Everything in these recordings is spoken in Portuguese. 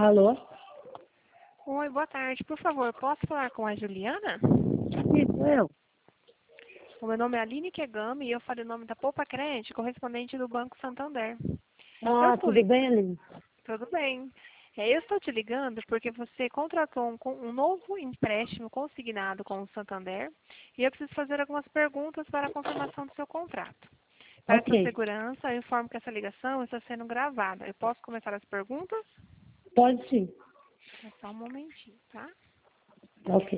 Alô? Oi, boa tarde. Por favor, posso falar com a Juliana? Isso, eu. O meu nome é Aline Kegami e eu falo em nome da Poupa Crédito, correspondente do Banco Santander. Ah, tudo bem, Aline? Tudo bem. Eu estou te ligando porque você contratou um novo empréstimo consignado com o Santander e eu preciso fazer algumas perguntas para a confirmação do seu contrato. Para sua Ok. segurança, eu informo que essa ligação está sendo gravada. Eu posso começar as perguntas? Pode sim. É só um momentinho, tá? Ok.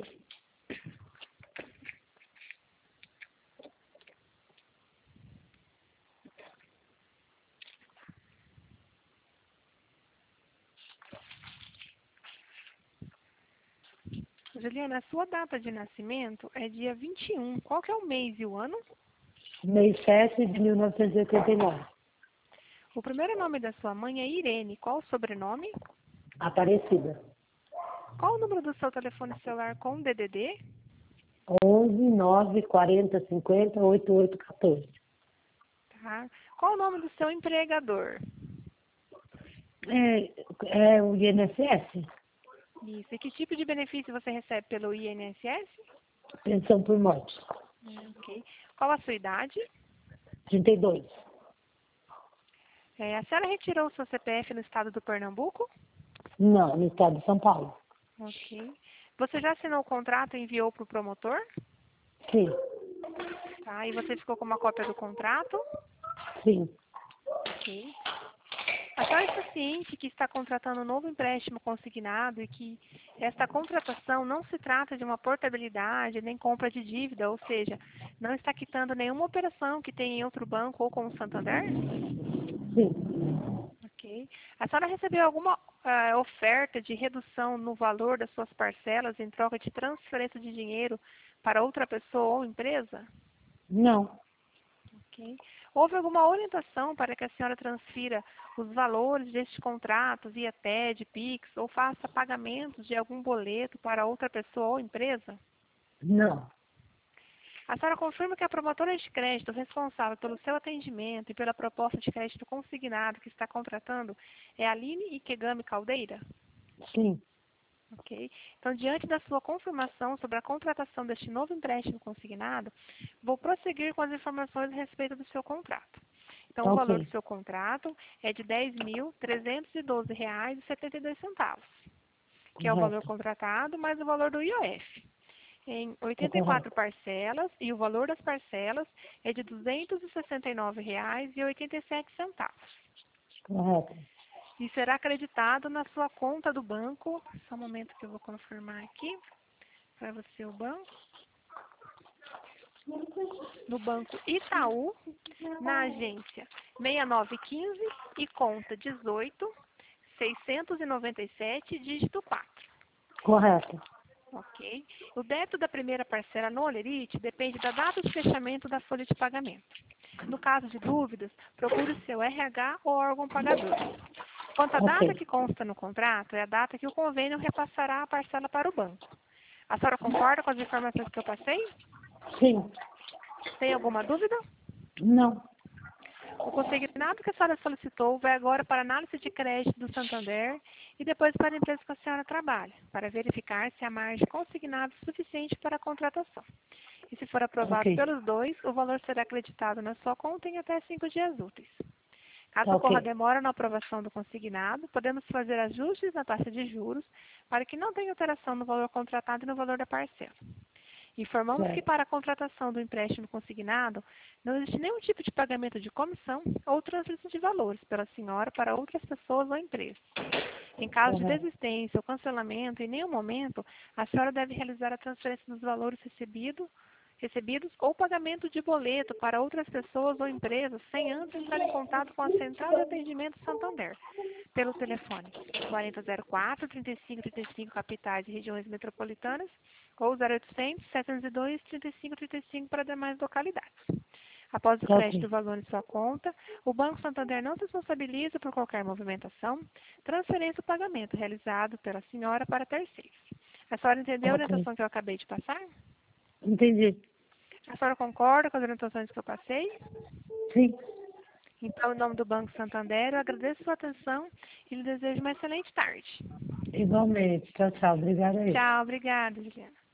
Juliana, a sua data de nascimento é dia 21. Qual que é o mês e o ano? Mês 7 de 1989. O primeiro nome da sua mãe é Irene. Qual o sobrenome? Aparecida. Qual o número do seu telefone celular com DDD? 11 9 40 50 88 14. Tá. Qual o nome do seu empregador? É o INSS? Isso. E que tipo de benefício você recebe pelo INSS? Pensão por morte. Ok. Qual a sua idade? 32. A senhora retirou o seu CPF no estado do Pernambuco? Não, no estado de São Paulo. Ok. Você já assinou o contrato e enviou para o promotor? Sim, Tá. E você ficou com uma cópia do contrato? sim. Ok. A senhora está ciente que está contratando um novo empréstimo consignado e que esta contratação não se trata de uma portabilidade nem compra de dívida, ou seja, não está quitando nenhuma operação que tenha em outro banco ou com o Santander? Sim. Ok. A senhora recebeu alguma oferta de redução no valor das suas parcelas em troca de transferência de dinheiro para outra pessoa ou empresa? Não. Ok. Houve alguma orientação para que a senhora transfira os valores destes contratos via TED, Pix ou faça pagamentos de algum boleto para outra pessoa ou empresa? Não. A senhora confirma que a promotora de crédito responsável pelo seu atendimento e pela proposta de crédito consignado que está contratando é a Aline Ikegami Caldeira? Sim. Ok. Então, diante da sua confirmação sobre a contratação deste novo empréstimo consignado, vou prosseguir com as informações a respeito do seu contrato. Então, o valor do Ok. seu contrato é de R$ 10.312,72, que é o valor Correto. contratado mais o valor do IOF, em Tá 84 correto. parcelas, e o valor das parcelas é de R$ 269,87. Correto. E será acreditado na sua conta do banco. Só um momento que eu vou confirmar aqui para você o banco. No banco Itaú, na agência 6915 e conta 18.697, dígito 4. Correto. Ok? O débito da primeira parcela no Olerite depende da data de fechamento da folha de pagamento. No caso de dúvidas, procure o seu RH ou órgão pagador. Quanto à data Ok. que consta no contrato, é a data que o convênio repassará a parcela para o banco. A senhora concorda com as informações que eu passei? Sim. Tem alguma dúvida? Não. O consignado que a senhora solicitou vai agora para a análise de crédito do Santander e depois para a empresa que a senhora trabalha, para verificar se a margem consignada é suficiente para a contratação. E se for aprovado Ok. pelos dois, o valor será acreditado na sua conta em até 5 dias úteis. Caso Tá ocorra ok. demora na aprovação do consignado, podemos fazer ajustes na taxa de juros para que não tenha alteração no valor contratado e no valor da parcela. Informamos que Certo. para a contratação do empréstimo consignado, não existe nenhum tipo de pagamento de comissão ou transferência de valores pela senhora para outras pessoas ou empresas. Em caso de Correto. desistência ou cancelamento, em nenhum momento, a senhora deve realizar a transferência dos valores recebidos ou pagamento de boleto para outras pessoas ou empresas sem antes entrar em contato com a Central de Atendimento Santander, pelo telefone 4004-3535 capitais e regiões metropolitanas ou 0800-702-3535 para demais localidades. Após o Tá crédito ok. do valor em sua conta, o Banco Santander não se responsabiliza por qualquer movimentação, transferência ou pagamento realizado pela senhora para terceiros. A senhora entendeu a Ok. orientação que eu acabei de passar? Entendi. A senhora concorda com as orientações que eu passei? Sim. Então, em nome do Banco Santander, eu agradeço a sua atenção e lhe desejo uma excelente tarde. Igualmente. Tchau, tchau. Obrigada aí. Tchau, obrigada, Juliana.